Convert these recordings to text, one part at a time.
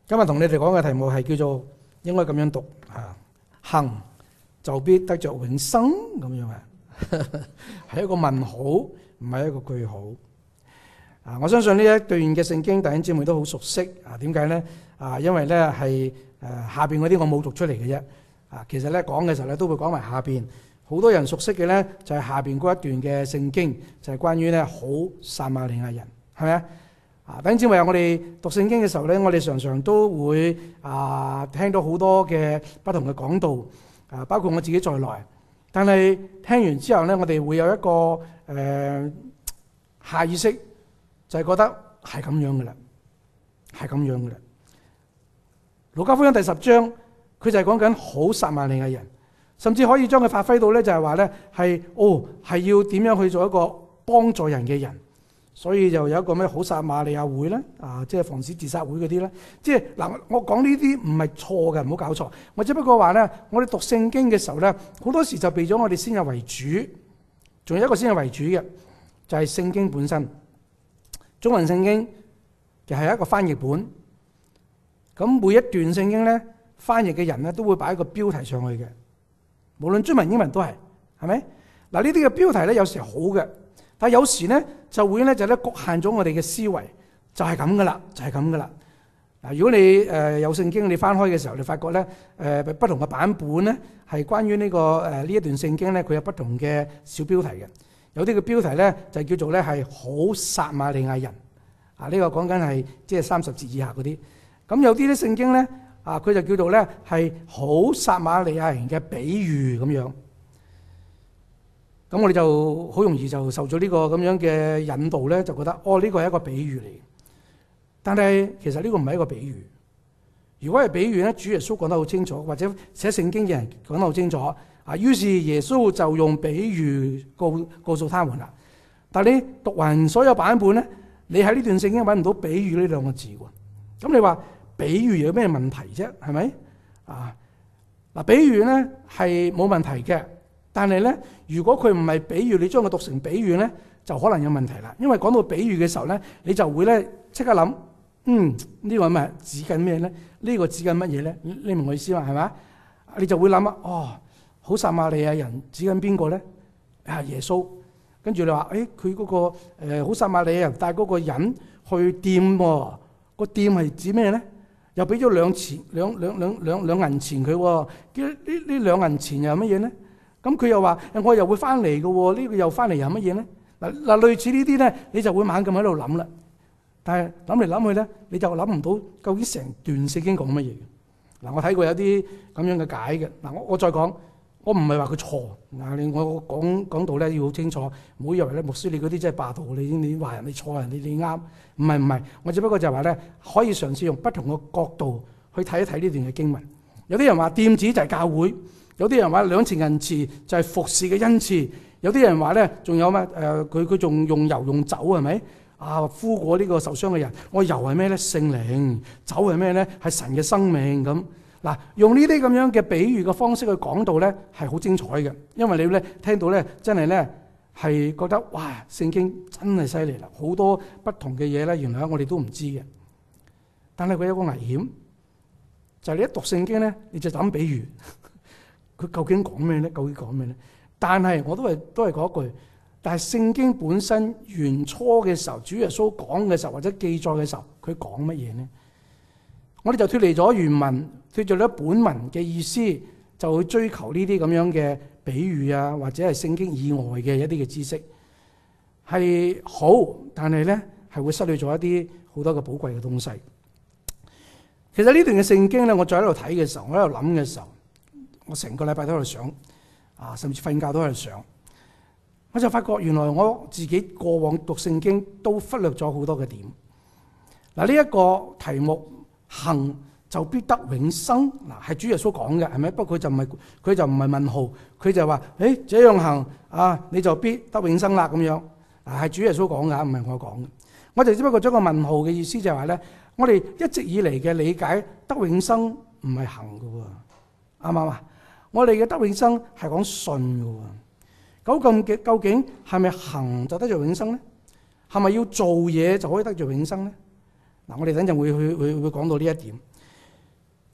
今日同你哋講嘅題目係叫做應該咁樣讀行就必得着永生咁樣啊，係一個問號，唔係一個句號。我相信呢一段嘅聖經，弟兄姊妹都好熟悉啊。點解咧？因為咧係下邊嗰啲我冇讀出嚟嘅啫。其實咧講嘅時候咧都會講埋下邊。好多人熟悉嘅咧就係下邊嗰一段嘅聖經，就係關於咧好撒瑪利亞人，係咪啊？弟兄姊妹，我哋讀聖經嘅時候咧，我哋常常都會聽到好多嘅不同嘅講道，包括我自己在內。但係聽完之後咧，我哋會有一個下意識，就係覺得係咁樣嘅啦，係咁樣嘅啦。路加福音第10章，佢就係講緊好撒瑪利亞人，甚至可以將佢發揮到咧，就係話咧係要點樣去做一個幫助人嘅人。所以就有一個咩好撒瑪利亞會咧，即係防止自殺會嗰啲咧。即係嗱，我講呢啲唔係錯嘅，唔好搞錯。我只不過話咧，我哋讀聖經嘅時候咧，好多時就避咗我哋先入為主。仲有一個先入為主嘅，就係聖經本身。中文聖經就係一個翻譯本。咁每一段聖經咧，翻譯嘅人咧都會擺一個標題上去嘅。無論中文英文都係，係咪？嗱，呢啲嘅標題咧有時係好嘅。但係有時咧就會咧就咧局限咗我哋嘅思維，就係咁噶啦，就係咁噶啦。嗱，如果你有聖經你翻開嘅時候，你發覺咧不同嘅版本咧係關於呢個呢一段聖經咧，佢有不同嘅小標題嘅。有啲嘅標題咧就叫做咧係好撒瑪利亞人，呢個講緊係即係30節以下嗰啲。咁有啲咧聖經咧佢就叫做咧係好撒瑪利亞人嘅比喻咁樣。咁我哋就好容易就受咗呢個咁樣嘅引導咧，就覺得呢個係一個比喻嚟。但係其實呢個唔係一個比喻。如果係比喻咧，主耶穌講得好清楚，或者寫聖經嘅人講得好清楚。於是耶穌就用比喻告訴他們啦。但係你讀完所有版本咧，你喺呢段聖經揾唔到比喻呢兩個字喎。咁你話比喻有咩問題啫？係咪？比喻咧係冇問題嘅。但係咧，如果佢唔係比喻，你將佢讀成比喻咧，就可能有問題啦。因為講到比喻嘅時候咧，你就會咧即刻諗，呢個咩指緊咩咧？呢個指緊乜嘢咧？你明我意思嘛？係咪？你就會諗好撒瑪利亞人指緊邊個咧？耶穌。跟住你話，佢嗰個好撒瑪利亞人帶嗰個人去店喎，個店係指咩咧？又俾咗兩銀錢佢喎，呢兩銀錢又係乜嘢咧？咁佢又話：我又會翻嚟嘅喎，呢個又翻嚟又乜嘢咧？嗱，類似呢啲咧，你就會猛咁喺度諗啦。但係諗嚟諗去咧，你就諗唔到究竟成段聖經講乜嘢。嗱，我睇過有啲咁樣嘅解嘅。嗱，我再講，我唔係話佢錯。嗱，我講到咧要好清楚，唔好以為咧牧師你嗰啲真係霸道，你話人哋錯，人哋你啱。唔係，我只不過就係話咧，可以嘗試用不同嘅角度去睇一睇呢段嘅經文。有啲人話店子就係教會。有啲人話2錢銀錢就係服侍嘅恩賜，有啲人話咧仲有咩？佢仲用油用酒係咪？敷過呢個受傷嘅人。我油係咩咧？聖靈。酒係咩咧？係神嘅生命咁。嗱，用呢啲咁樣嘅比喻嘅方式去講到咧，係好精彩嘅。因為你咧聽到咧，真係咧係覺得哇，聖經真係犀利啦！好多不同嘅嘢咧，原來我哋都唔知嘅。但係佢有個危險，就係你一讀聖經咧，你就諗比喻。佢究竟講咩咧？究竟講咩咧？但係我都係嗰句，但係聖經本身原初嘅時候，主耶穌講嘅時候或者記載嘅時候，佢講乜嘢咧？我哋就脫離咗原文，脫離咗本文嘅意思，就去追求呢啲咁樣嘅比喻啊，或者係聖經以外嘅一啲嘅知識，係好，但係咧係會失去咗一啲好多嘅寶貴嘅東西。其實呢段嘅聖經咧，我再喺度睇嘅時候，我喺度諗嘅時候。我成個禮拜都喺度想，甚至瞓覺都喺度想，我就發覺原來我自己過往讀聖經都忽略咗好多嘅點。嗱，呢一個題目行就必得永生，係主耶穌講嘅，係咪？不過佢就唔係問號，佢就話：這樣行你就必得永生啦咁樣。係主耶穌講㗎，唔係我講嘅。我就只不過將個問號嘅意思就係話咧，我哋一直以嚟嘅理解得永生唔係行㗎喎，啱唔啱啊？我哋嘅得永生係講信嘅喎，究竟係咪行就得着永生咧？係咪要做嘢就可以得着永生咧？嗱，我哋等陣會講到呢一點。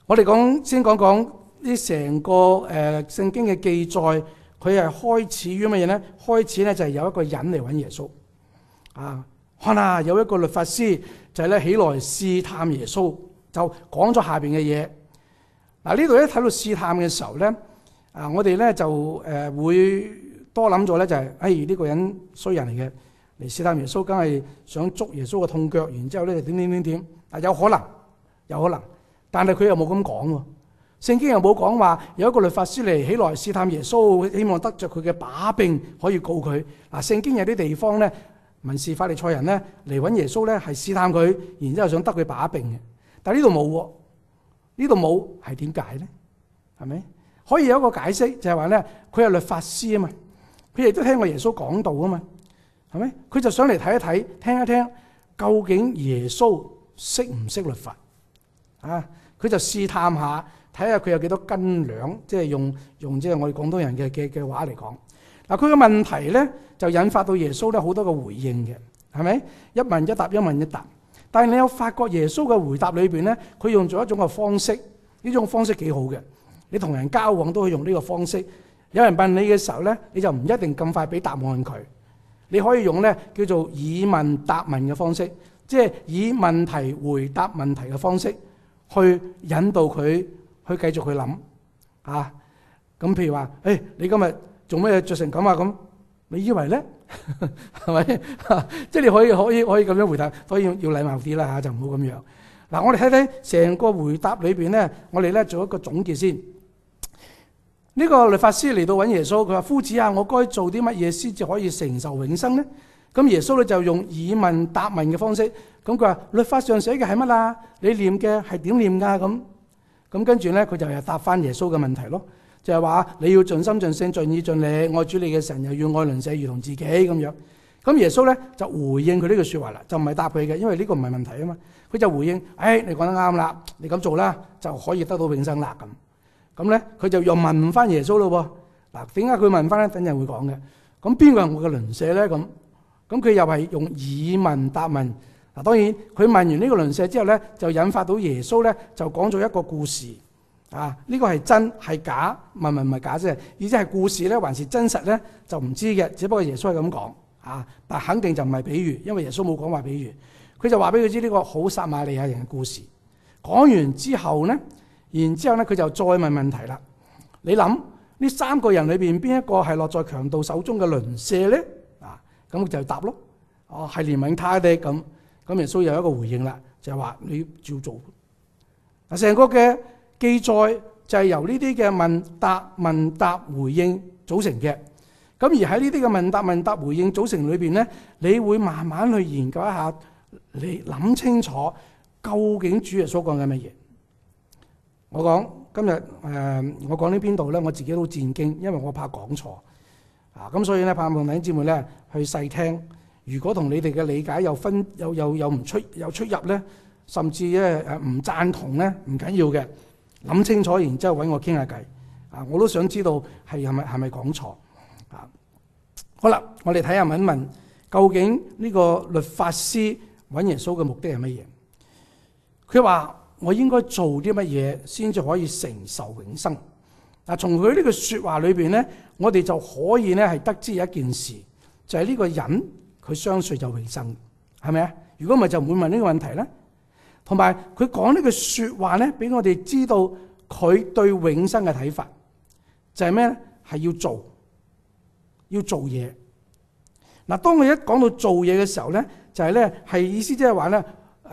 我哋先講講呢成個聖經嘅記載，佢係開始於乜嘢咧？開始咧就係有一個人嚟揾耶穌啊！看下有一個律法師就係咧起來試探耶穌，就講咗下邊嘅嘢。嗱，呢度咧睇到試探嘅時候咧，我哋咧就會多諗咗咧，就係呢個人衰人嚟嘅，嚟試探耶穌，梗係想捉耶穌嘅痛腳，然之後咧點。有可能，但係佢又冇咁講喎。聖經又冇講話有一個律法師嚟起來試探耶穌，希望得着佢嘅把柄可以告佢。聖經有啲地方咧，文士法利賽人咧嚟揾耶穌咧係試探佢，然之後想得佢把柄嘅。但係呢度冇喎，呢度冇係點解咧？係咪可以有一個解釋，就係話咧佢係律法師啊嘛，佢亦都聽過耶穌講道啊嘛，係咪？佢就想嚟睇一睇，聽一聽，究竟耶穌識唔識律法啊？佢就試探下，睇下佢有幾多斤兩，即係用即係我哋廣東人嘅話嚟講。嗱，佢嘅問題咧就引發到耶穌咧好多嘅回應嘅，係咪？一問一答，一問一答。但係你有發覺耶穌嘅回答裏邊咧，佢用咗一種嘅方式，呢種方式幾好嘅。你同人交往都可以用呢個方式。有人問你嘅時候咧，你就唔一定咁快俾答案佢。你可以用咧叫做以問答問嘅方式，即係以問題回答問題嘅方式去引導佢去繼續去諗啊。咁譬如話，你今日做咩着成咁啊？咁你以為咧係咪？即係你可以咁樣回答，所以要禮貌啲啦嚇，就唔好咁樣。嗱，我哋睇睇成個回答裏邊咧，我哋咧做一個總結先。呢個律法師嚟到揾耶穌，佢話：夫子啊，我該做啲乜嘢先至可以承受永生呢？咁耶穌咧就用以問答問嘅方式。咁佢話：律法上寫嘅係乜啊？你念嘅係點念㗎？咁跟住咧，佢就又答翻耶穌嘅問題咯，就係話你要盡心盡性盡意盡力愛主你嘅神，又要愛鄰舍如同自己咁樣。咁耶穌咧就回應佢呢句説話啦，就唔係答佢嘅，因為呢個唔係問題啊嘛。佢就回應：你講得啱啦，你咁做啦，就可以得到永生啦咁。咁咧，佢就又問翻耶穌咯喎。嗱，點解佢問翻咧？等陣會講嘅。咁邊個係我嘅鄰舍咧？咁佢又係用以問答問。嗱，當然佢問完呢個鄰舍之後咧，就引發到耶穌咧就講咗一個故事。呢個係真係假？問唔係假啫，而且係故事咧，還是真實咧，就唔知嘅。只不過耶穌係咁講但肯定就唔係比喻，因為耶穌冇講話比喻。佢就話俾佢知呢個好撒瑪利亞人嘅故事。講完之後咧。然之後咧，佢就再問問題啦。你諗呢三個人裏邊邊一個係落在強盜手中嘅鄰舍咧？咁就答咯。係憐憫他的咁。咁耶穌有一個回應啦，就係話你要照做。成個嘅記載就係由呢啲嘅問答回應組成嘅。咁而喺呢啲嘅問答回應組成裏邊咧，你會慢慢去研究一下，你諗清楚究竟主耶穌講緊乜嘢。我講今日我講呢邊度咧，我自己都戰驚，因為我怕講錯咁所以咧，盼望弟兄姊妹咧去細聽。如果同你哋嘅理解有唔出入咧，甚至咧唔贊同咧，唔緊要嘅，諗清楚，然之後揾我傾下偈我都想知道係咪講錯好啦，我哋睇下問究竟呢個律法師揾耶穌嘅目的係乜嘢？佢話：我應該做啲乜嘢先至可以承受永生？從佢呢句説話裏邊咧，我哋就可以咧係得知一件事，就係呢個人佢相信就永生，係咪啊？如果唔係就唔會問呢個問題咧。同埋佢講呢句説話咧，俾我哋知道佢對永生嘅睇法，就係咩咧？係要做嘢。嗱，當佢一講到做嘢嘅時候咧，就係咧係意思即係話咧，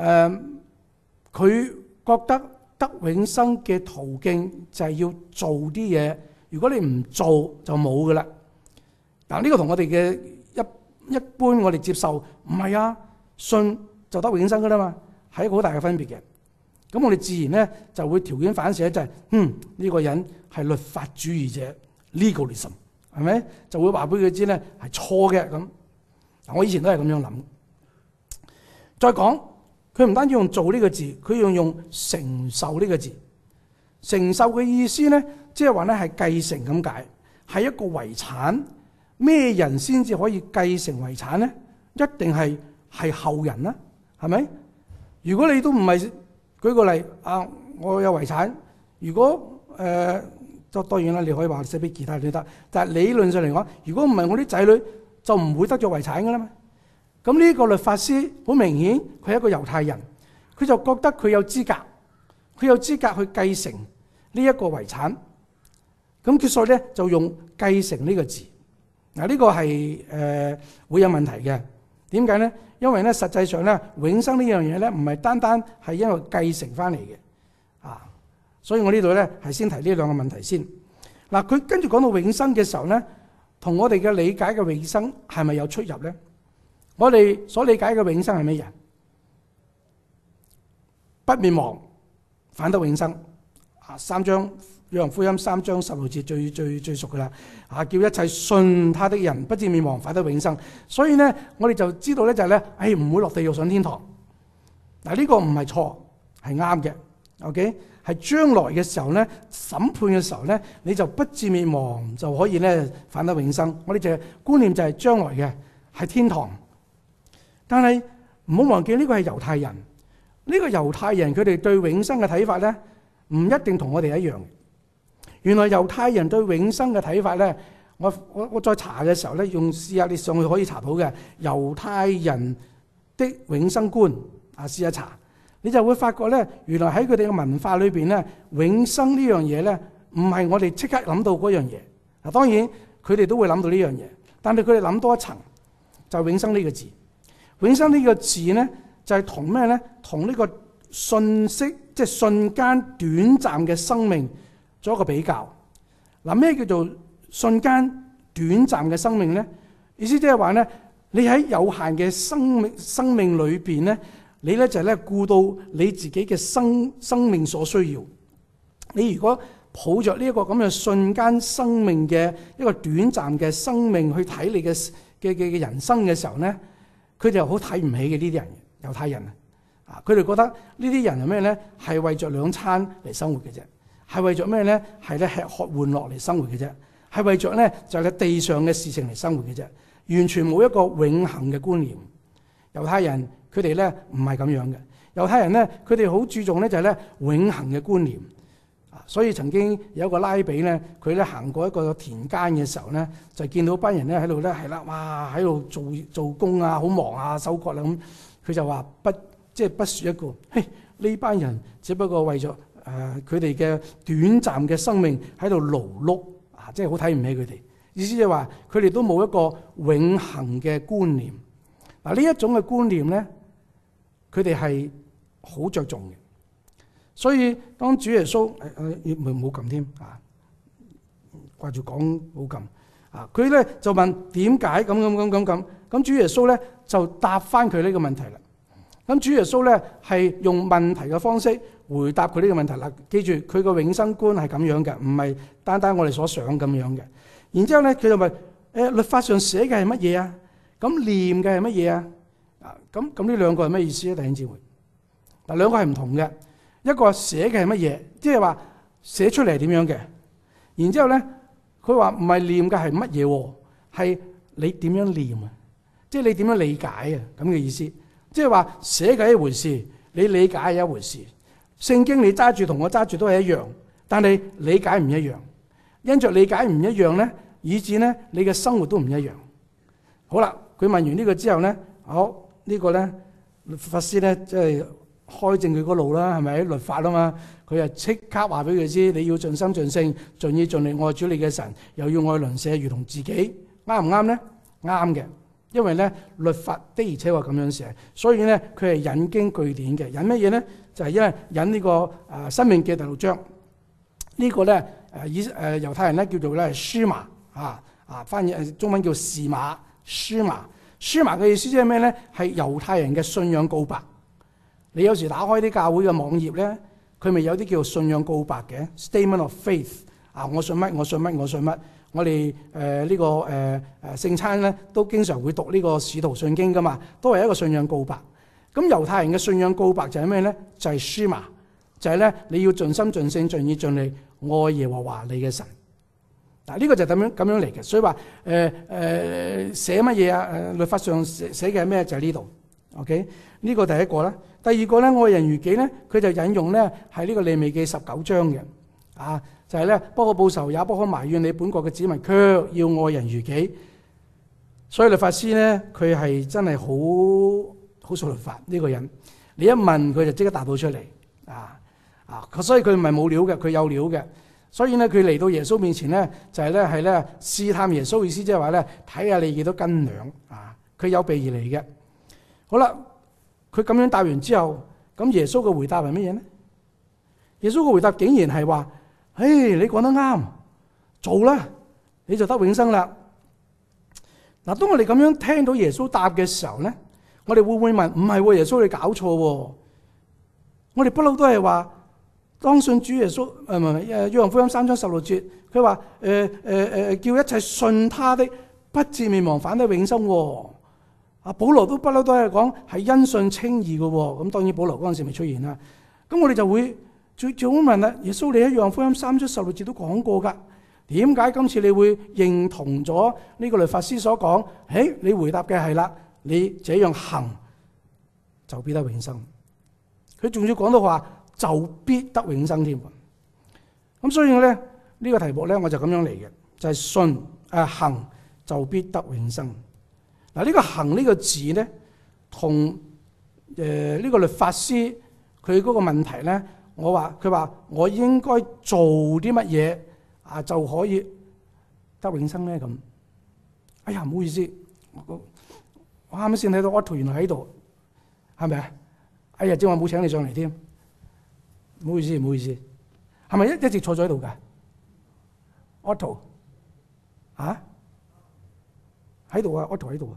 佢覺得得永生嘅途徑就係要做啲嘢，如果你唔做就冇噶啦。嗱，呢個同我哋嘅一般我哋接受唔係啊，信就得永生噶啦嘛，係一個好大嘅分別嘅。咁我哋自然咧就會條件反射就係呢個人係律法主義者 legalism， 係咪？就會話俾佢知咧係錯嘅咁。我以前都係咁樣諗。再講。佢唔單止用做呢個字，佢用承受呢個字。承受嘅意思咧，即係話咧係繼承咁解，係一個遺產。咩人先至可以繼承遺產咧？一定係後人啦，係咪？如果你都唔係，舉個例我有遺產，如果就當然啦，你可以話寫俾其他人都得，但係理論上嚟講，如果唔係我啲仔女，就唔會得咗遺產㗎啦嘛。咁呢個律法師好明顯，佢係一個猶太人，佢就覺得佢有資格去繼承呢一個遺產。咁佢所以咧就用繼承呢個字。嗱，呢個係會有問題嘅。點解咧？因為咧實際上咧永生呢樣嘢咧唔係單單係因為繼承翻嚟嘅啊。所以我呢度咧係先提呢兩個問題先。嗱，佢跟住講到永生嘅時候咧，同我哋嘅理解嘅永生係咪有出入咧？我哋所理解嘅永生係乜嘢？不滅亡，反得永生。啊，3章約翰福音3章16節最熟噶啦。啊，叫一切信他的人不至滅亡，反得永生。所以咧，我哋就知道咧就係咧，唔會落地獄上天堂。嗱，呢個唔係錯，係啱嘅。OK， 係將來嘅時候咧，審判嘅時候咧，你就不至滅亡，就可以咧反得永生。我哋就觀念就係將來嘅係天堂。但係唔好忘記呢個係猶太人，呢個猶太人佢哋對永生嘅睇法咧，唔一定同我哋一樣。原來猶太人對永生嘅睇法咧，我再查嘅時候咧，試下你上去可以查到嘅猶太人的永生觀啊，試下查，你就會發覺咧，原來喺佢哋嘅文化裏邊咧，永生呢樣嘢咧，唔係我哋即刻諗到嗰樣嘢。嗱，當然佢哋都會諗到呢樣嘢，但係佢哋諗多一層，就係永生呢個字。永生呢個字咧，就係同咩咧？同呢個瞬息，即係瞬間短暫嘅生命做一個比較。嗱，咩叫做瞬間短暫嘅生命咧？意思即係話咧，你喺有限嘅生命裏邊咧，你咧就係咧顧到你自己嘅生命所需要。你如果抱着呢一個咁嘅瞬間生命嘅一個短暫嘅生命去睇你嘅人生嘅時候咧，佢哋又好睇唔起嘅呢啲人，猶太人啊！佢哋覺得呢啲人係咩咧？係為着2餐嚟生活嘅啫，係為着咩咧？係咧吃喝玩樂嚟生活嘅啫，係為着咧就係地上嘅事情嚟生活嘅啫，完全冇一個永恆嘅觀念。猶太人佢哋咧唔係咁樣嘅，猶太人咧佢哋好注重咧就係咧永恆嘅觀念啊！所以曾經有一個拉比咧，佢咧行過一個田間嘅時候咧，就見到班人咧喺度咧係啦，哇喺度做工啊，好忙啊，收割啦咁，佢就話不說一個，嘿，呢班人只不過為咗佢哋嘅短暫嘅生命喺度勞碌啊，即係好睇唔起佢哋。意思就係話佢哋都冇一個永恆嘅觀念。嗱，呢一種嘅觀念咧，佢哋係好着重嘅。所以當主耶穌唔好撳添啊，掛住講好撳啊，佢咧就問點解咁主耶穌咧就答翻佢呢個問題啦。咁主耶穌咧係用問題嘅方式回答佢呢個問題啦。記住佢個永生觀係咁樣嘅，唔係單單我哋所想咁樣嘅。然之後咧佢就問律法上寫嘅係乜嘢啊？咁念嘅係乜嘢啊？咁呢兩個係咩意思咧？弟兄姊妹，嗱，兩個係唔同嘅。一個寫嘅係乜嘢？即係話寫出嚟係點樣嘅？然之後咧，佢話唔係念嘅係乜嘢？係你點樣念啊？即係你點樣理解啊？咁嘅意思。即係話寫嘅係一回事，你理解係一回事。聖經你揸住同我揸住都係一樣，但係理解唔一樣。因着理解唔一樣咧，以致咧你嘅生活都唔一樣。好啦，佢問完呢個之後咧，好呢個咧律法師咧即係開正佢個路啦，係咪？律法啊嘛，佢就即刻話俾佢知，你要盡心盡性盡意盡力愛主你嘅神，又要愛鄰舍如同自己，啱唔啱咧？啱嘅。因為咧律法的而且確咁樣寫，所以咧佢係引經據典嘅。引乜嘢咧？就係因為引呢個申命記第6章呢個咧猶太人咧叫做咧書麻翻譯中文叫士馬書麻。書麻嘅意思即係咩咧？係猶太人嘅信仰告白。你有時打開啲教會嘅網頁咧，佢咪有啲叫做信仰告白嘅 Statement of Faith 啊，我信乜我信乜我信乜。我哋呢個聖餐咧都經常會讀呢個使徒信經噶嘛，都係一個信仰告白。咁猶太人嘅信仰告白就係咩咧？就係書麻，就係咧你要盡心盡性盡意盡力愛耶和華你嘅神。嗱，呢個就係咁樣嚟嘅。所以話寫乜嘢啊？律法上寫嘅係咩？就係呢度。OK， 呢個第一個啦。第二個咧，愛人如己咧，佢就引用咧係呢個利未記19章嘅，就係咧不可報仇，也不可埋怨你本國嘅子民，卻要愛人如己。所以律法師咧，佢係真係好熟律法呢個人，你一問佢就即刻答到出嚟，所以佢唔係冇料嘅，佢有料嘅。所以咧，佢嚟到耶穌面前咧，就係咧試探耶穌，意思即係話咧睇下你幾多斤兩啊！佢有備而嚟嘅。好啦，佢咁樣答完之後，咁耶穌嘅回答係乜嘢呢？耶穌嘅回答竟然係話：你講得啱，做啦，你就得永生啦。嗱，當我哋咁樣聽到耶穌答嘅時候咧，我哋會唔會問：唔係喎，耶穌你搞錯喎？我哋不嬲都係話。當信主耶穌，約翰福音3章16節，佢話叫一切信他的不至滅亡，反得永生。保羅都不嬲都係講係因信稱義嘅。咁當然保羅嗰陣時未出現啦。咁我哋就會最好問啦，耶穌你喺約翰福音3章16節都講過㗎，點解今次你會認同咗呢個律法師所講？你回答嘅係啦，你這樣行就必得永生。佢仲要講到話。就必得永生添。咁所以咧呢個題目咧我就咁樣嚟嘅，就係信行就必得永生。嗱，呢個行呢個字咧，同呢個律法師佢嗰個問題咧，佢話我應該做啲乜嘢就可以得永生咧咁。哎呀，唔好意思，我啱啱先睇到 Otto 原來喺度，係咪啊？哎呀，正話冇請你上嚟添。唔好意思，係咪一直坐咗喺度噶 ？Otto 喺度啊 ，Otto 喺度啊。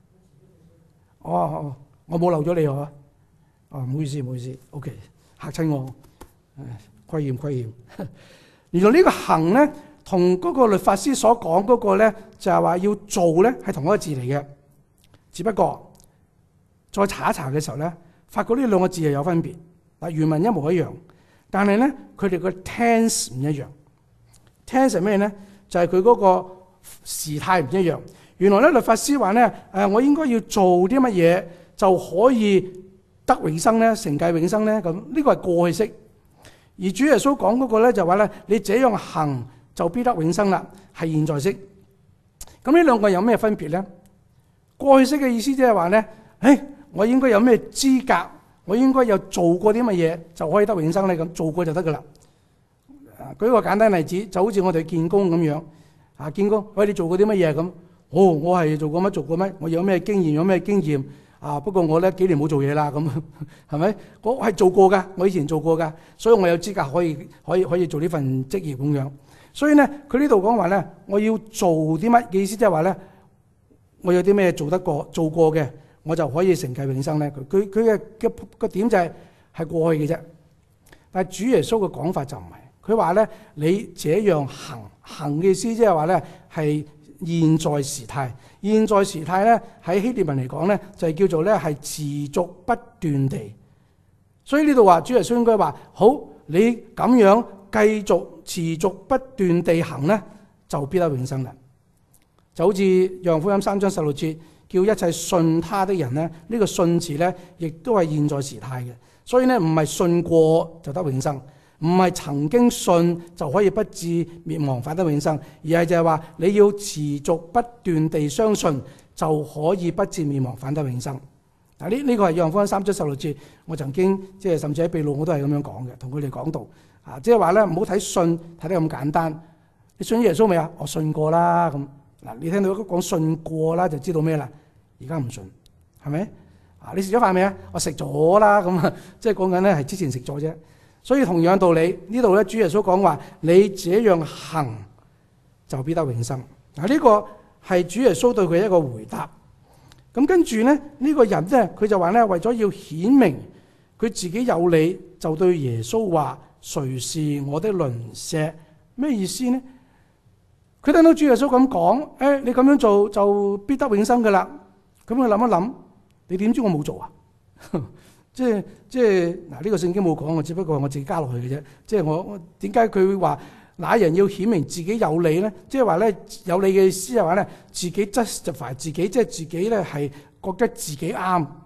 我冇漏咗你嗬。唔好意思 ，OK， 嚇親我，虧欠。原來呢個行咧，同嗰個律法師所講嗰個咧，就係話要做咧，係同一個字嚟嘅。只不過再查一查嘅時候咧，發覺呢兩個字係有分別。原文一模一樣，但係咧佢哋個 tense 唔一樣。tense 係咩咧？就係佢嗰個時態唔一樣。原來咧律法師話咧，我應該要做啲乜嘢就可以得永生咧，承繼永生咧。咁呢個係過去式。而主耶穌講嗰個咧就話咧，你這樣行就必得永生啦，係現在式。咁呢兩個有咩分別咧？過去式嘅意思即係話咧，我應該有咩資格？我應該有做過啲乜嘢就可以得永生咧？咁做過就得噶啦。舉個簡單例子，就好似我哋見工咁樣。見工，你做過啲乜嘢咁？我係做過乜？我有咩經驗？不過我咧幾年冇做嘢啦，咁係咪？我係做過噶，我以前做過噶，所以我有資格可以做呢份職業咁樣。所以咧，佢呢度講話咧，我要做啲乜嘅意思，即係話咧，我有啲咩做過嘅。我就可以承繼永生咧。佢嘅個點就係過去嘅啫。但係主耶穌嘅講法就唔係，佢話咧，你這樣行嘅意思，即係話咧係現在時態。現在時態咧喺希臘文嚟講咧，就係叫做咧係持續不斷地。所以呢度話主耶穌應該話：好，你咁樣繼續持續不斷地行咧，就必得永生啦。就好似約翰福音3章16節。叫一切信他的人咧，呢個信字咧，亦都係現在時態嘅。所以咧，唔係信過就得永生，唔係曾經信就可以不至滅亡反得永生，而係就係話你要持續不斷地相信，就可以不至滅亡反得永生。嗱，呢個係約翰福音3章16節，我曾經甚至喺秘魯我都係咁樣講嘅，同佢哋講到即係話咧，唔好睇信睇得咁簡單。你信耶穌未啊？我信過啦咁。嗱，你聽到講信過啦，就知道咩啦？而家唔信，係咪？你食咗飯未啊？我食咗啦，咁啊，即係講緊咧係之前食咗啫。所以同樣道理，呢度咧主耶穌講話，你這樣行就必得永生。嗱，呢個係主耶穌對佢一個回答。咁跟住咧，呢個人咧，佢就話咧，為咗要顯明佢自己有理，就對耶穌話：誰是我的鄰舍？咩意思呢？佢聽到主耶穌咁講，你咁樣做就必得永生噶啦。咁佢諗一諗，你點知我冇做啊？即係嗱，呢個聖經冇講，我只不過我自己加落去嘅啫。即係我點解佢會話那人要顯明自己有理咧？即係話咧，有理嘅意思係話咧，自己justify自己，即係自己咧係覺得自己啱。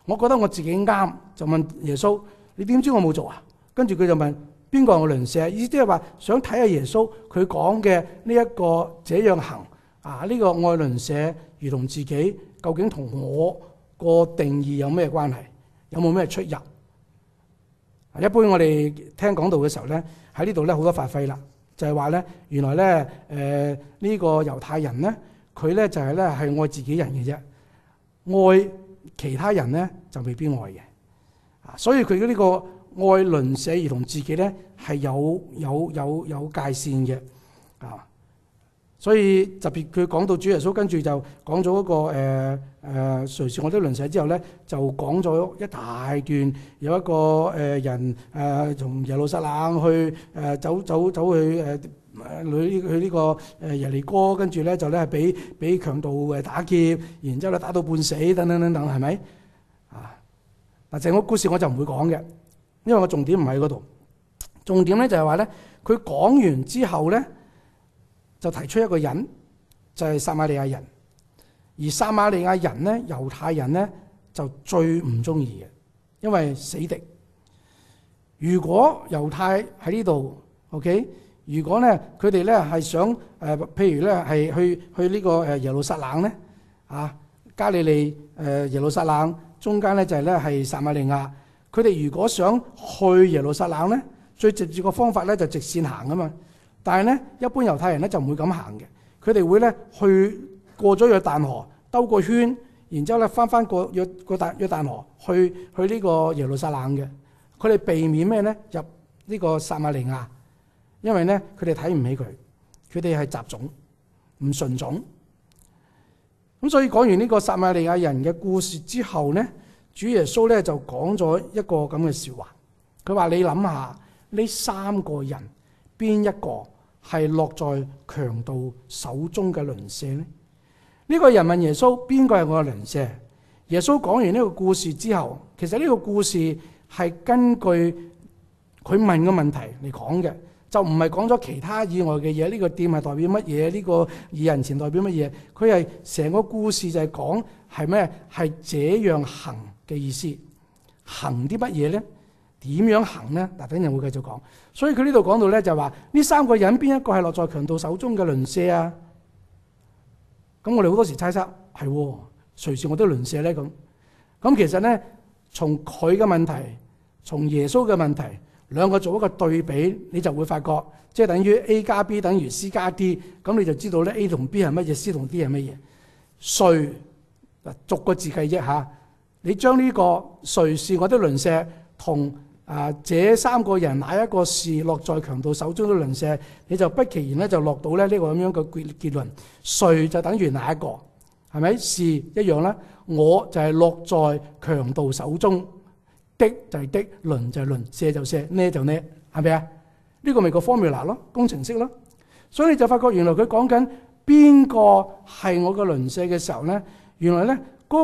我覺得我自己啱，就問耶穌：你點知我冇做啊？跟住佢就問邊個係我鄰舍？意思即係話想睇下耶穌佢講嘅呢一個這樣行啊，呢個愛鄰舍如同自己，究竟同我個定義有咩關係？有冇咩出入？一般我哋聽講道嘅時候咧，喺呢度咧好多發揮啦，就係話咧，原來咧呢個猶太人咧，佢咧就係咧係愛自己人嘅啫，愛其他人咧就未必愛嘅。啊，所以佢嘅呢個愛鄰舍如同自己咧係有界線嘅。啊，所以特別佢講到主耶穌跟住就講咗一個誰是我的鄰舍之後咧，就講咗一大段，有一個人從耶路撒冷去走去去呢個耶利哥，跟住咧就咧係俾強盜打劫，然之後咧打到半死等等等等，係咪？啊，嗱，整個故事我就唔會講嘅，因為我重點唔喺嗰度。重點咧就係話咧，佢講完之後咧，就提出一個人，就係撒瑪利亞人。而撒瑪利亞人咧，猶太人咧就最唔中意嘅，因為死敵。如果猶太喺呢度 ，OK， 如果咧佢哋咧係想譬如咧係去呢個耶路撒冷咧，啊，加利利耶路撒冷中間咧就係咧係撒瑪利亞。佢哋如果想去耶路撒冷咧，最直接嘅方法咧就直線行啊嘛。但係咧，一般猶太人咧就唔會咁行嘅，佢哋會咧去過咗約旦河，兜個圈，然之後咧翻過約旦河去呢個耶路撒冷嘅。佢哋避免咩咧？入呢個撒瑪利亞，因為咧佢哋睇唔起佢，佢哋係雜種，唔純種。咁所以講完呢個撒瑪利亞人嘅故事之後咧，主耶穌咧就講咗一個咁嘅笑話。佢話：你諗下呢三個人，邊一個係落在強盜手中嘅鄰舍呢？呢個人問耶穌：邊個係我嘅鄰舍？耶穌講完呢個故事之後，其實呢個故事係根據佢問嘅問題嚟講嘅，就唔係講咗其他以外嘅嘢。呢個店係代表乜嘢？呢個二人前代表乜嘢？佢係成個故事就係講係咩？係這樣行嘅意思。行啲乜嘢咧？點樣行咧？嗱，等陣會繼續講。所以佢呢度講到咧，就話呢三個人邊一個係落在強盜手中嘅鄰舍啊？咁我哋好多時猜測係，誰是我的鄰舍咧？咁其實咧，從佢嘅問題，從耶穌嘅問題，兩個做一個對比，你就會發覺，即係等於 A 加 B 等於 C 加 D， 咁你就知道咧 A 同 B 係乜嘢 ，C 同 D 係乜嘢。誰嗱，逐個字計啫嚇。你將呢個誰是我的鄰舍同這三個人哪一個是落在強盜手中的鄰舍，你就不其然咧就落到咧呢個咁樣嘅結論。誰就等於哪一個，係咪？是一樣啦。我就係落在強盜手中的就係的，鄰就係鄰，舍就舍，呢就呢，係咪啊？呢個咪個 formula 咯，工程式咯。所以你就發覺原來佢講緊邊個係我嘅鄰舍嘅時候咧，原來咧嗰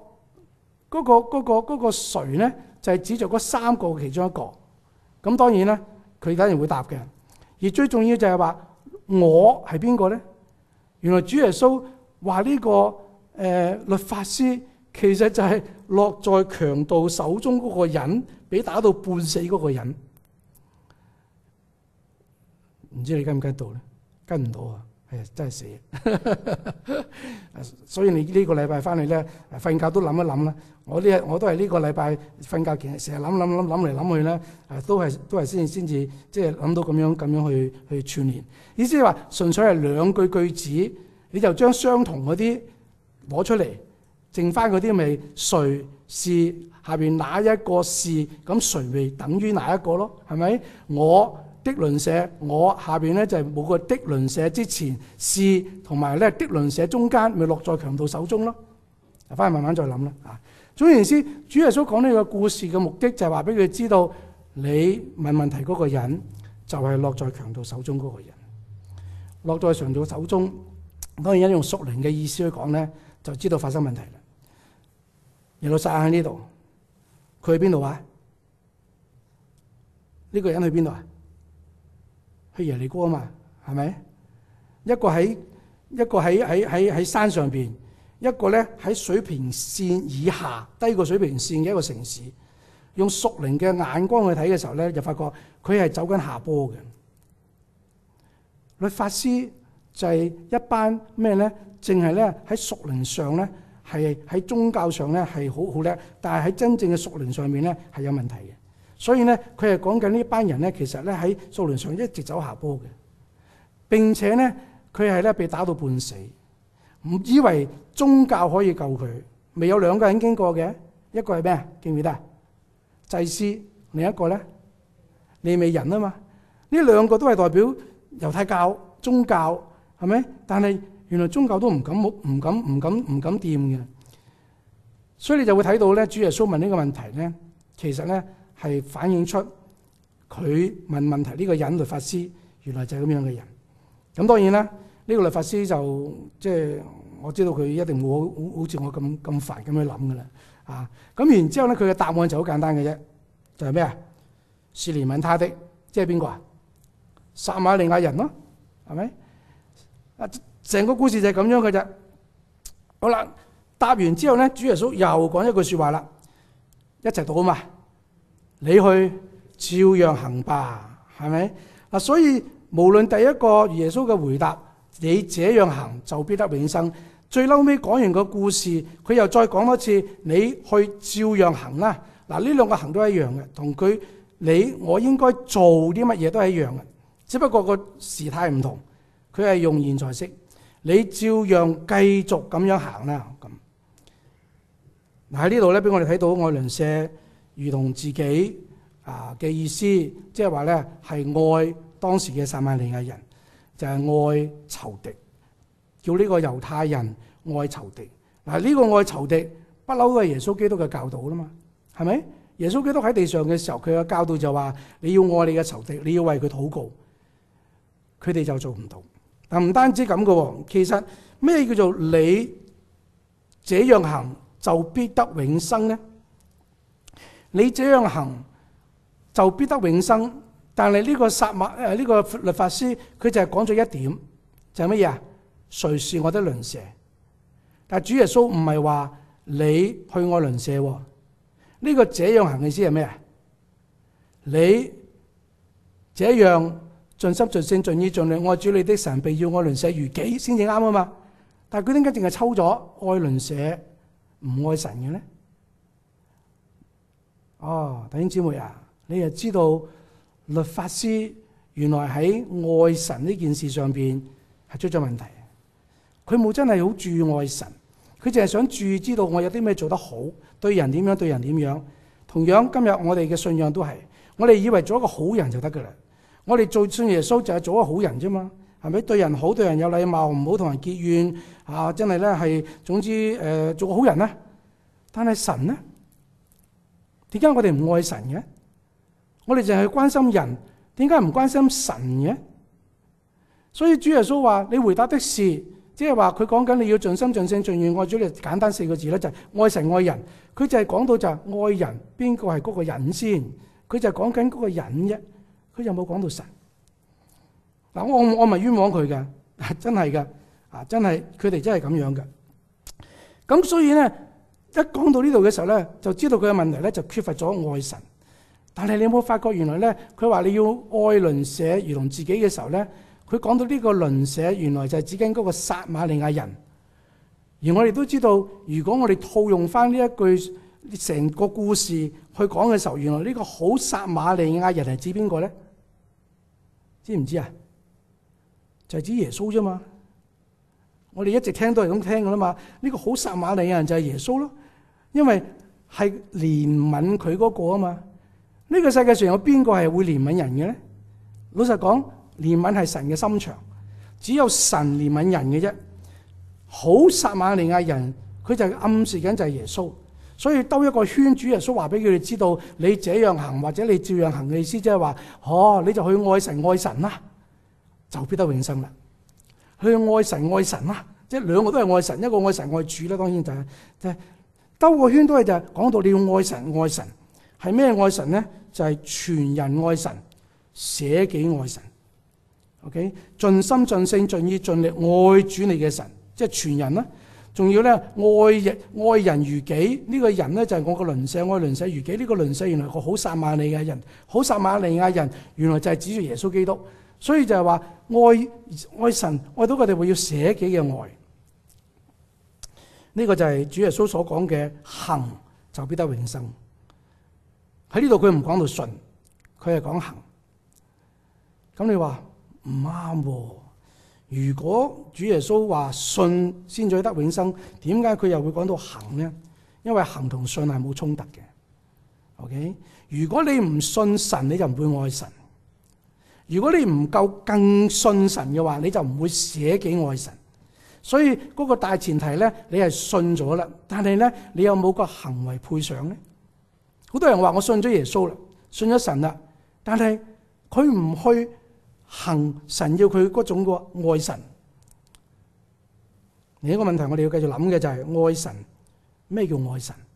個誰咧就係指著嗰三個其中一個。咁當然咧，佢當然會答嘅。而最重要就係話我係邊個咧？原來主耶穌話呢個律法師其實就係落在強盜手中嗰個人，俾打到半死嗰個人。唔知你跟唔跟到咧？跟唔到啊！係真係死。所以你呢個禮拜翻嚟咧，瞓覺都諗一諗啦。我都係呢個禮拜瞓覺前成日諗嚟諗去咧，都係先至即係諗到咁樣去串聯。意思係話純粹係兩句子，你就將相同嗰啲攞出嚟，剩翻嗰啲咪誰是下邊哪一個是，咁誰咪等於哪一個咯？係咪？我的鄰舍，我下邊咧就係冇個的鄰舍之前，是同埋咧的鄰舍中間，咪落在強盜手中咯。翻去慢慢再諗啦。啊，總言之，主耶穌講呢個故事嘅目的就係話俾佢知道，你問問題嗰個人就係落在強盜手中嗰個人，落在強盜手中。當然用屬靈嘅意思去講咧，就知道發生問題啦。耶路撒冷喺呢度，佢去邊度啊？呢個人去邊度啊？去耶利哥啊嘛，係咪？一個喺山上邊，一一個咧喺水平線以下，低過水平線嘅一個城市，用屬靈嘅眼光去睇嘅時候咧，就發覺佢係走緊下坡嘅。律法師就係一班咩咧？淨係咧喺屬靈上咧，係喺宗教上咧係好叻，但係喺真正嘅屬靈上面咧係有問題嘅。所以咧，佢係講緊呢班人咧，其實咧喺屬靈上一直走下坡嘅。並且咧，佢係咧被打到半死，唔以為宗教可以救佢。未有兩個人經過嘅，一個係咩啊？記唔記得啊？祭司，另一個咧利未人啊嘛。呢兩個都係代表猶太教宗教，係咪？但係原來宗教都唔敢掂嘅。所以你就會睇到咧，主耶穌問呢個問題咧，其實咧係反映出佢問問題呢個人律法師原來就係咁樣嘅人。咁當然啦，呢個律法師就即係我知道佢一定冇好似我咁煩咁樣諗噶啦。啊，咁然之後咧，佢嘅答案就好簡單嘅啫，就係咩啊？是憐憫他的，即係邊個啊？撒瑪利亞人咯，係咪？啊，成個故事就係咁樣嘅啫。好啦，答完之後咧，主耶穌又講一句說話啦，一齊讀啊嘛，你去照樣行吧，係咪？嗱，所以無論第一個耶穌嘅回答，你這樣行就必得永生。最嬲尾講完個故事，佢又再講多次，你去照樣行啦。嗱，呢兩個行都係一樣嘅，同佢我應該做啲乜嘢都係一樣嘅，只不過個時態唔同。佢係用現在式，你照樣繼續咁樣行啦。咁嗱，喺呢度咧，俾我哋睇到愛鄰舍如同自己嘅意思，即係話咧係愛當時嘅撒瑪利亞人，就係愛仇敵，叫呢個猶太人愛仇敵。嗱，呢個愛仇敵不嬲都係耶穌基督嘅教導啦嘛，係咪？耶穌基督喺地上嘅時候，佢嘅教導就話你要愛你嘅仇敵，你要為佢禱告。佢哋就做唔到。但唔單止咁嘅，其實咩叫做你這樣行就必得永生呢？你這樣行就必得永生，但係呢個呢個律法師佢就係講咗一點，就係乜嘢啊？誰是我的鄰舍？但係主耶穌唔係話你去愛鄰舍，呢個這樣行嘅意思係咩啊？你這樣盡心盡性盡意盡力愛主你的神，並要愛鄰舍如己，先至啱啊嘛。但係佢點解淨係抽咗愛鄰舍唔愛神嘅咧？哦，弟兄姊妹啊，你又知道律法師原來喺愛神呢件事上邊係出咗問題。佢冇真係好注意愛神，佢淨係想注意知道我有啲咩做得好，對人點樣對人點樣。同樣今日我哋嘅信仰都係，我哋以為做一個好人就得噶啦。我哋做信耶穌就係做一個好人啫嘛，係咪？對人好，對人有禮貌，唔好同人結怨啊！真係咧係，總之做個好人啦。但係神呢？點解我哋唔愛神嘅？我哋淨係關心人，點解唔關心神嘅？所以主耶穌話：你回答的是，即係話佢講緊你要盡心盡性盡意愛主你，簡單4個字咧就係愛神愛人。佢就係講到就係愛人，邊個係嗰個人先？佢就係講緊嗰個人啫。佢就冇講到神。嗱，我唔係冤枉佢嘅，真係嘅，真係佢哋真係咁樣嘅。咁所以咧，一講到呢度嘅時候咧，就知道佢嘅問題咧就缺乏咗愛神。但係你有冇發覺原來咧，佢話你要愛鄰舍如同自己嘅時候咧，佢講到呢個鄰舍原來就係指緊嗰個撒瑪利亞人。而我哋都知道，如果我哋套用翻呢一句成個故事去講嘅時候，原來呢個好撒瑪利亞人係指邊個咧？知唔知啊？就係指耶穌啫嘛。我哋一直聽都係咁聽噶啦嘛。呢個好撒瑪利亞人就係耶穌咯，因為係憐憫佢嗰個啊嘛。呢個世界上有邊個係會憐憫人嘅咧？老實講，憐憫係神嘅心腸，只有神憐憫人嘅啫。好撒瑪利亞人，佢就暗示緊就係耶穌。所以兜一個圈，主耶穌話俾佢哋知道，你這樣行或者你照樣行嘅意思，即係話，你就去愛神啦，就必得永生啦。去愛神啦，即係兩個都係愛神，一個愛神愛主啦，當然就係兜個圈都係就係講到你要愛神，係咩愛神咧？就係全人愛神，捨己愛神。OK， 盡心盡性盡意盡力愛主你嘅神，即係全人啦。 仲要咧愛人如己，呢個人咧就係我個鄰舍，愛鄰舍如己。呢個鄰舍原來個好撒瑪利亞人，好撒瑪利亞人原來就係指住耶穌基督，所以就係話愛神愛到佢哋會要捨己嘅愛。呢個就係主耶穌所講嘅行就必得永生。喺呢度佢唔講到信，佢係講行。咁你話唔啱喎？如果主耶穌話信先至得永生，點解佢又會講到行呢？因為行同信係冇衝突嘅。OK， 如果你唔信神，你就唔會愛神；如果你唔夠更信神嘅話，你就唔會捨己愛神。所以嗰個大前提咧，你係信咗啦，但係咧，你有冇個行為配上咧？好多人話我信咗耶穌啦，信咗神啦，但係佢唔去行神要佢嗰種個愛神。另一個問題我哋要繼續諗嘅就係愛神。咩叫愛神？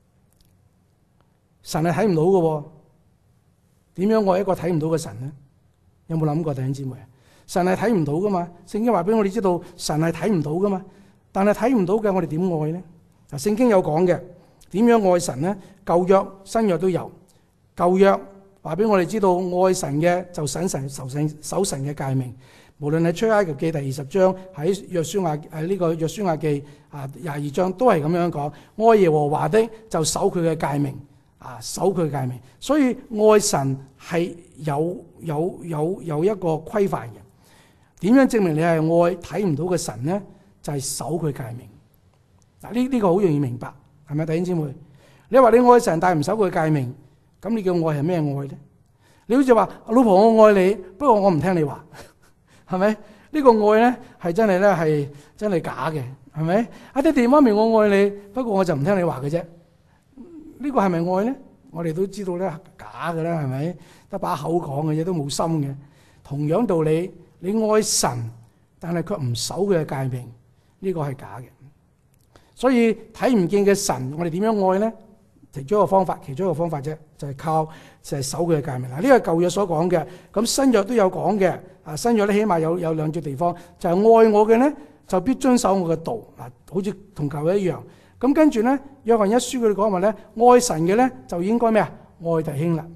神係睇唔到嘅，點樣愛一個睇唔到嘅神咧？有冇諗過弟兄姊妹？神係睇唔到噶嘛？聖經話俾我哋知道，神係睇唔到噶嘛？但係睇唔到嘅，我哋點愛呢？嗱，聖經有講嘅，點樣愛神呢？舊約、新約都有。舊約話俾我哋知道，愛神嘅就守神嘅誡命。無論係出埃及記第20章，喺約書亞記22章都係咁樣講。愛耶和華的就守佢嘅誡命，守佢嘅誡命。所以愛神係有一個規範嘅。點樣證明你係愛睇唔到嘅神呢？就係守佢誡命。嗱，呢個好容易明白，係咪弟兄姊妹？你話你愛神但係唔守佢誡命，咁你叫愛係咩愛呢？你好似話老婆我愛你，不過我唔聽你話，係咪？呢個愛咧係真係咧係真係假嘅，係咪？爹哋媽咪我愛你，不過我就唔聽你話嘅啫。呢個係咪愛咧？我哋都知道咧假嘅啦，係咪？得把口講嘅嘢都冇心嘅。同樣道理。你愛神，但係卻唔守佢嘅誡命，呢個係假嘅。所以睇唔見嘅神，我哋點樣愛呢？其中一個方法啫，就係守佢嘅誡命。嗱，呢個係舊約所講嘅，咁新約都有講嘅。新約咧起碼有兩處地方，就係愛我嘅呢，就必遵守我嘅道。嗱，好似同舊約一樣。咁跟住呢，約翰一書佢哋講話咧，愛神嘅呢，就應該咩啊？愛弟兄啦。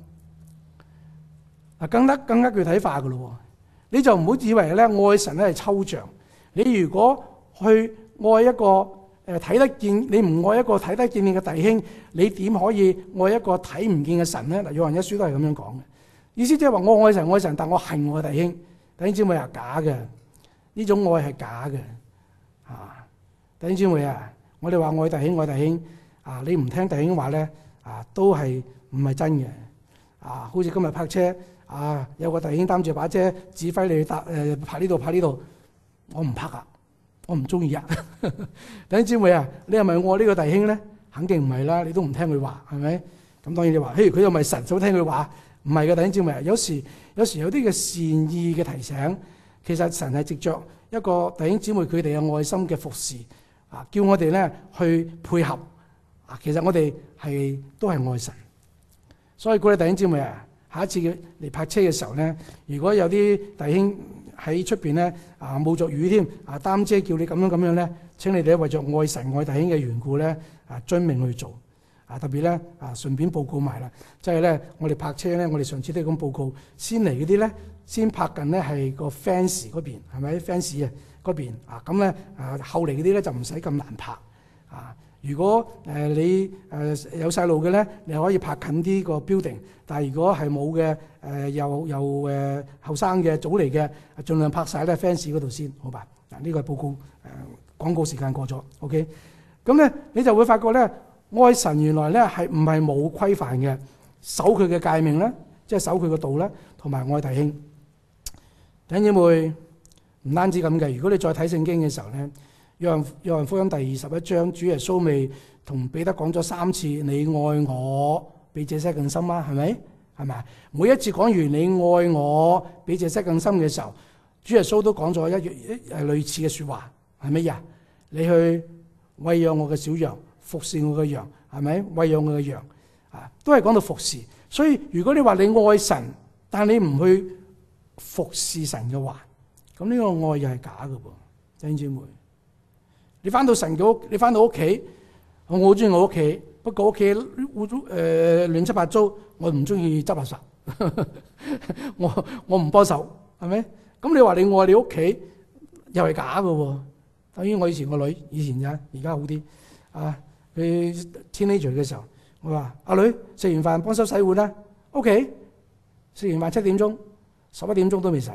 嗱，更加具體化噶咯。你就唔好以為咧愛神咧係抽象。你如果去愛一個睇得見，你唔愛一個睇得見嘅弟兄，你點可以愛一個睇唔見嘅神咧？嗱，約翰一書都係咁樣講嘅。意思即係話我愛神，但我恨我嘅弟兄。弟兄姊妹係假嘅，呢種愛係假嘅。弟兄姊妹啊，我哋話愛弟兄你唔聽弟兄話咧都係唔係真嘅。好似今日泊車。有個弟兄擔住把遮指揮你去泊呢度，我唔泊啊，我唔中意啊。弟兄姊妹啊，你係咪愛呢個弟兄咧？肯定唔係啦，你都唔聽佢話，係咪？咁當然你話，嘿，佢又咪神早聽佢話？唔係嘅，弟兄姊妹啊，有時有啲嘅善意嘅提醒，其實神係藉着一個弟兄姊妹佢哋嘅愛心嘅服侍叫我哋咧去配合其實我哋都係愛神，所以鼓勵弟兄姊妹啊。下一次嚟泊車嘅時候咧，如果有啲弟兄喺出邊咧冒着雨添擔遮叫你咁樣咧，請你哋為着愛神愛弟兄嘅緣故咧遵命去做特別咧順便報告埋啦，即係咧我哋泊車咧，我哋上次都係咁報告，先嚟嗰啲咧先泊近咧係個 fence 嗰邊，係咪 fence 嗰邊咁咧後嚟嗰啲咧就唔使咁難泊如果你有細路嘅咧，你可以泊近啲個 building。但係如果係冇嘅，又後生嘅早嚟嘅，盡量泊晒咧 fence 嗰度先，好吧？嗱，呢個係報告廣告時間過咗 ，OK。咁咧你就會發覺咧，愛神原來咧係唔係冇規範嘅，守佢嘅誡命咧，即係守佢嘅道咧，同埋愛弟兄。弟兄姊妹唔單止咁嘅，如果你再睇聖經嘅時候咧。約翰福音第21章，主耶穌未同彼得講咗3次，你愛我比這些更深啊？係咪？係咪？每一次講完你愛我比這些更深嘅時候，主耶穌都講咗一類似嘅說話，係乜嘢？你去餵養我嘅小羊，服侍我嘅羊，係咪？餵養我嘅羊都係講到服侍。所以如果你話你愛神，但你唔去服侍神嘅話，咁呢個愛又係假嘅噃，弟兄姊妹。 你翻到神嘅屋，你翻到屋企，我好中意我屋企，不過屋企亂七八糟，我唔中意執垃圾，我唔幫手，係咪？咁你話你愛你屋企，又係假嘅喎。等於我以前個女，以前咋，而家好啲啊。佢 teenager 嘅時候，我話阿女食完飯幫手洗碗啦。OK， 食完飯7點鐘、11點鐘都未洗。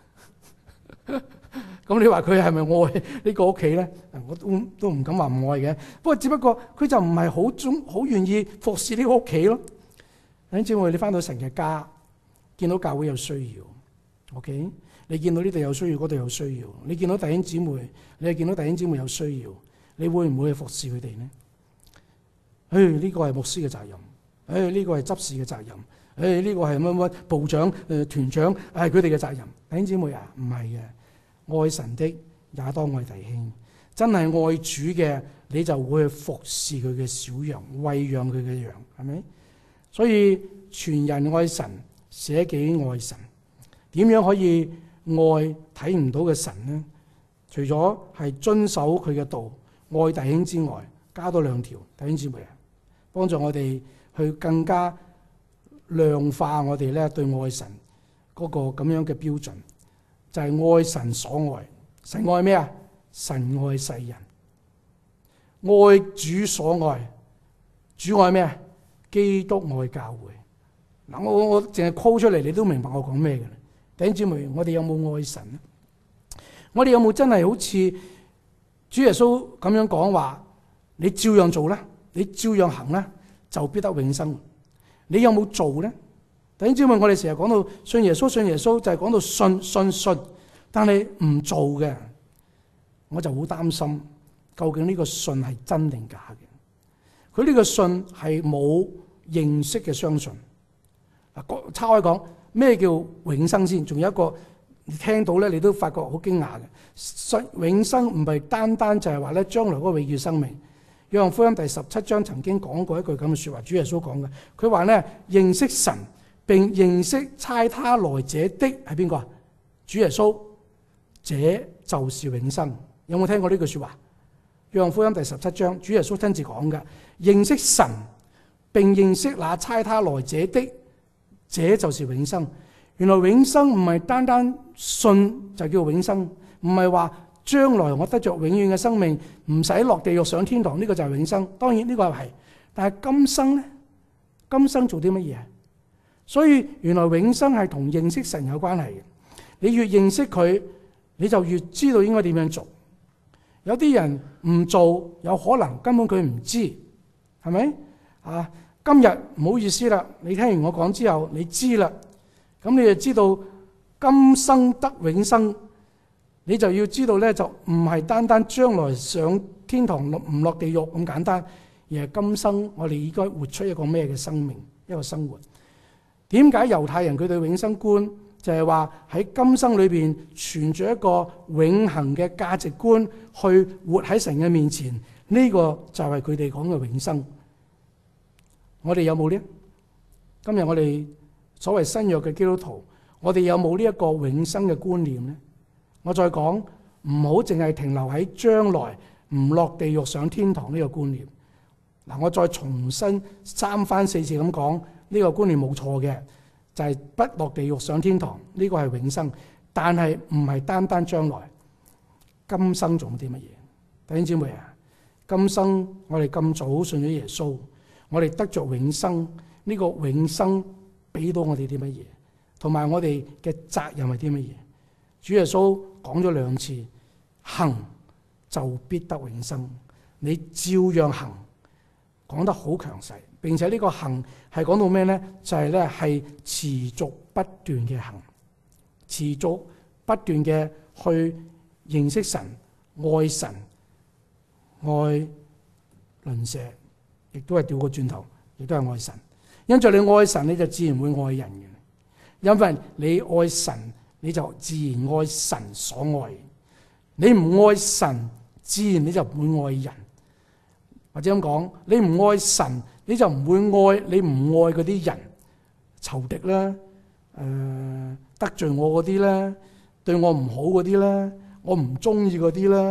咁你話佢係咪愛呢個屋企咧？我都唔敢話唔愛嘅。不過只不過佢就唔係好願意服侍呢個屋企咯。弟兄姊妹，你翻到神嘅家，見到教會有需要 ，OK？ 你見到呢度有需要，嗰度有需要。你見到弟兄姊妹，你係見到弟兄姊妹有需要，你會唔會去服侍佢哋呢？呢個係牧師嘅責任，呢個係執事嘅責任，呢個係乜乜部長、團長係佢哋嘅責任。弟兄姊妹啊，唔係嘅，愛神的也當愛弟兄。真係愛主嘅，你就會去服侍佢嘅小羊，餵養佢嘅羊，係咪？所以全人愛神，捨己愛神。點樣可以愛睇唔到嘅神呢？除咗係遵守佢嘅道、愛弟兄之外，加多2條，弟兄姊妹啊，幫助我哋去更加量化我哋咧對愛神嗰個咁樣嘅標準，就係愛神所愛。神愛咩啊？神愛世人，愛主所愛。主愛咩啊？基督愛教會。嗱，我淨係 call 出嚟，你都明白我講咩嘅。弟兄姊妹，我哋有冇愛神咧？我哋有冇真係好似主耶穌咁樣講話？你照樣做啦，你照樣行啦，就必得永生。你有冇做咧？弟兄姊妹，我哋成日講到信耶穌，信耶穌就係講到信，但係唔做嘅，我就好擔心，究竟呢個信係真定假嘅？佢呢個信係冇認識嘅相信。嗱，岔開講，咩叫永生先？仲有一個你聽到咧，你都發覺好驚訝嘅。永生唔係單單就係話咧，將來嗰個永遠生命。約翰福音第17章曾經講過一句咁嘅說話，主耶穌講嘅，佢話咧，認識神並認識差他來者的係邊個啊？主耶穌，這就是永生。有冇聽過呢句說話？約翰福音第17章，主耶穌親自講嘅，認識神並認識那差他來者的，這就是永生。原來永生唔係單單信就叫永生，唔係話將來我得着永遠嘅生命，唔使落地獄上天堂，呢個就係永生。當然呢個係，但係今生呢？今生做啲乜嘢？所以原來永生係同認識神有關係嘅。你越認識佢，你就越知道應該點樣做。有啲人唔做，有可能根本佢唔知，係咪啊？今日唔好意思啦，你聽完我講之後，你知啦，咁你就知道今生得永生，你就要知道咧，就唔係單單將來上天堂唔落地獄咁簡單，而係今生我哋應該活出一個咩嘅生命，一個生活。點解猶太人佢對永生觀就係話喺今生裏邊存住一個永恆嘅價值觀去活喺神嘅面前？呢個就係佢哋講嘅永生。我哋有冇呢？今日我哋所謂新約嘅基督徒，我哋有冇呢一個永生嘅觀念呢？我再講，唔好淨係停留喺將來唔落地獄上天堂呢個觀念。嗱，我再重新3番4次咁講，呢個觀念冇錯嘅，就係不落地獄上天堂，呢個係永生，但係唔係單單將來，今生做啲乜嘢？弟兄姊妹啊，今生我哋咁早信咗耶穌，我哋得着永生，呢個永生俾到我哋啲乜嘢？同埋我哋嘅責任係啲乜嘢？主耶穌講咗2次，行就必得永生，你照樣行，講得好強勢，並且呢個行係講到咩呢？就係咧係持續不斷嘅行，持續不斷嘅去認識神、愛神、愛鄰舍，亦都係調個轉頭，亦都係愛神。因着你愛神，你就自然會愛人嘅。因為你愛神，你就自然愛神所愛。你唔愛神，自然你就唔會愛人。或者咁講，你唔愛神，你就唔會愛你唔愛嗰啲人，仇敵啦，得罪我嗰啲啦，對我唔好嗰啲啦，我唔中意嗰啲啦，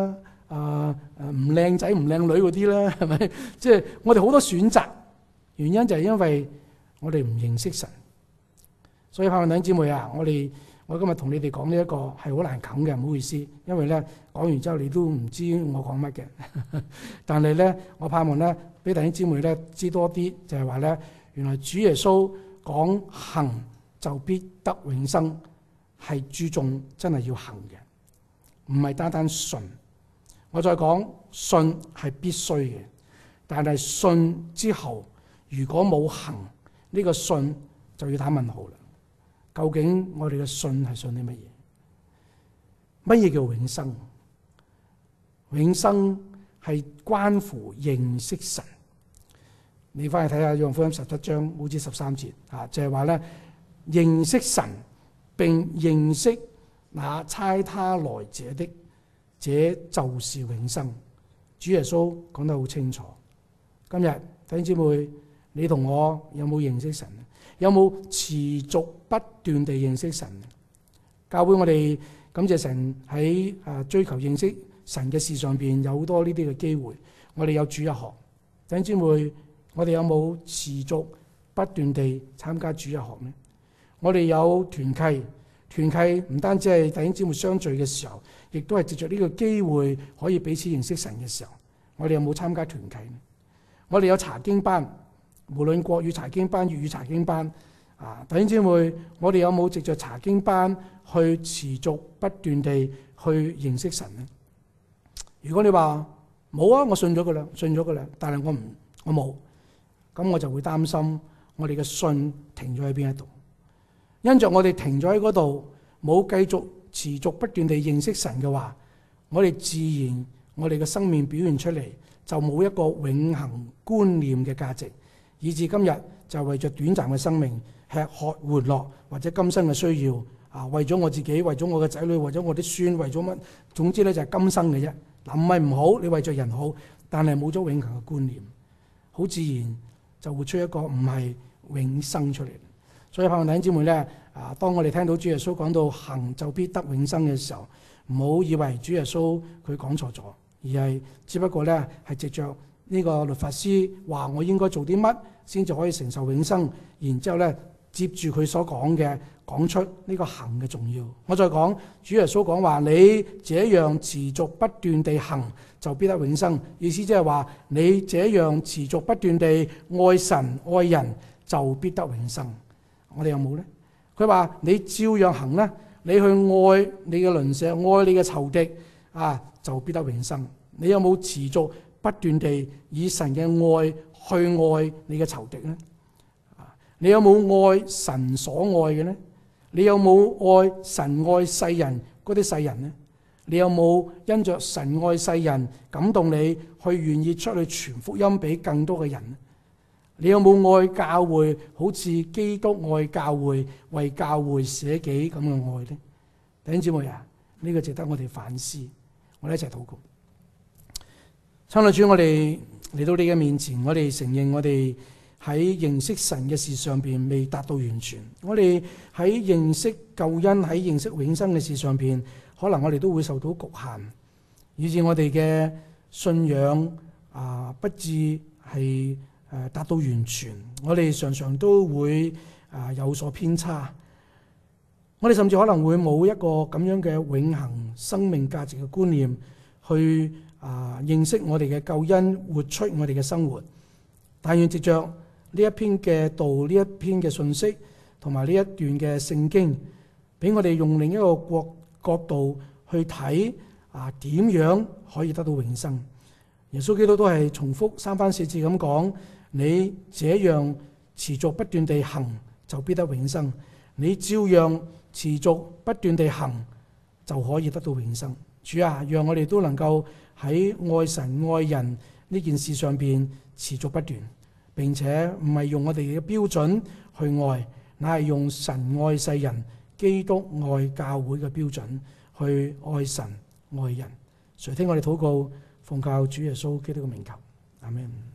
唔靚仔唔靚女嗰啲啦，係咪？即係我哋好多選擇，原因就係因為我哋唔認識神。所以盼望弟兄姊妹啊，我今日同你哋講呢一個係好難啃嘅，唔好意思，因為咧講完之後你都唔知我講乜嘅。但係咧，我盼望咧俾弟兄姊妹咧知多啲，就係話咧，原來主耶穌講行就必得永生，係注重真係要行嘅，唔係單單信。我再講，信係必須嘅，但係信之後如果冇行，呢個信就要打問號啦。究竟我哋嘅信係信啲乜嘢？乜嘢叫永生？永生係關乎認識神。你翻去睇下《約翰福音》17章好似13節啊，就係話咧，認識神並認識那差他來者的，這就是永生。主耶穌講得好清楚。今日弟兄姊妹，你同我有冇認識神？有冇持續不斷地認識神？教會我哋感謝神喺追求認識神嘅事上邊有好多呢啲嘅機會。我哋有主日學，弟兄姊妹，我哋有冇持續不斷地參加主日學呢？我哋有團契，團契唔單止係弟兄姊妹相聚嘅時候，亦都係藉着呢個機會可以彼此認識神嘅時候。我哋有冇參加團契呢？我哋有查經班。無論國語查經班、粵語查經班，弟兄姊妹，我哋有冇藉着查經班去持續不斷地去認識神呢？如果你話冇啊，我信咗㗎啦，但係我冇，咁我就會擔心我哋嘅信停咗喺邊一度。因着我哋停咗喺嗰度，冇繼續持續不斷地認識神嘅話，我哋自然我哋嘅生命表現出嚟就冇一個永恆觀念嘅價值。以至今日就為着短暫嘅生命吃喝玩樂，或者今生嘅需要為咗我自己，為咗我嘅仔女，為咗我啲孫，為咗乜？總之咧就係今生嘅啫。嗱，唔係唔好，你為着人好，但係冇咗永恆嘅觀念，好自然就會出一個唔係永生出嚟。所以盼望弟兄姊妹咧，當我哋聽到主耶穌講到行就必得永生嘅時候，唔好以為主耶穌佢講錯咗，而係只不過咧係藉着呢個律法師話我應該做啲乜先至可以承受永生，然之後咧接住佢所講嘅講出呢個行嘅重要。我再講，主耶穌講話你這樣持續不斷地行就必得永生，意思即係話你這樣持續不斷地愛神愛人就必得永生。我哋有冇呢？佢話你照樣行呢，你去愛你嘅鄰舍，愛你嘅仇敵就必得永生。你有冇持續不斷地以神嘅愛去愛你嘅仇敵呢？你有冇愛神所愛嘅呢？你有冇愛神愛世人嗰啲世人呢？你有冇因着神愛世人感動你去願意出去傳福音俾更多嘅人呢？你有冇愛教會好似基督愛教會，為教會捨己咁嘅愛呢？弟兄姊妹啊，呢個值得我哋反思。我哋一齊禱告。親愛主，我哋嚟到你嘅面前，我哋承認我哋喺認識神嘅事上邊未達到完全。我哋喺認識救恩、喺認識永生嘅事上邊，可能我哋都會受到局限，以致我哋嘅信仰不至係達到完全。我哋常常都會有所偏差。我哋甚至可能會冇一個咁樣嘅永恆生命價值嘅觀念去認識我哋嘅救恩，活出我哋嘅生活。但願藉着呢一篇嘅道，呢一篇嘅信息，同埋呢一段嘅聖經，俾我哋用另一個角度去睇點樣可以得到永生。耶穌基督都係重複三番四次咁講：你這樣持續不斷地行，就必得永生；你照樣持續不斷地行，就可以得到永生。主啊，讓我哋都能夠喺愛神愛人呢件事上邊持續不斷，並且唔係用我哋嘅標準去愛，乃係用神愛世人、基督愛教會嘅標準去愛神愛人。垂聽我哋禱告，奉靠主耶穌基督嘅名求，阿們。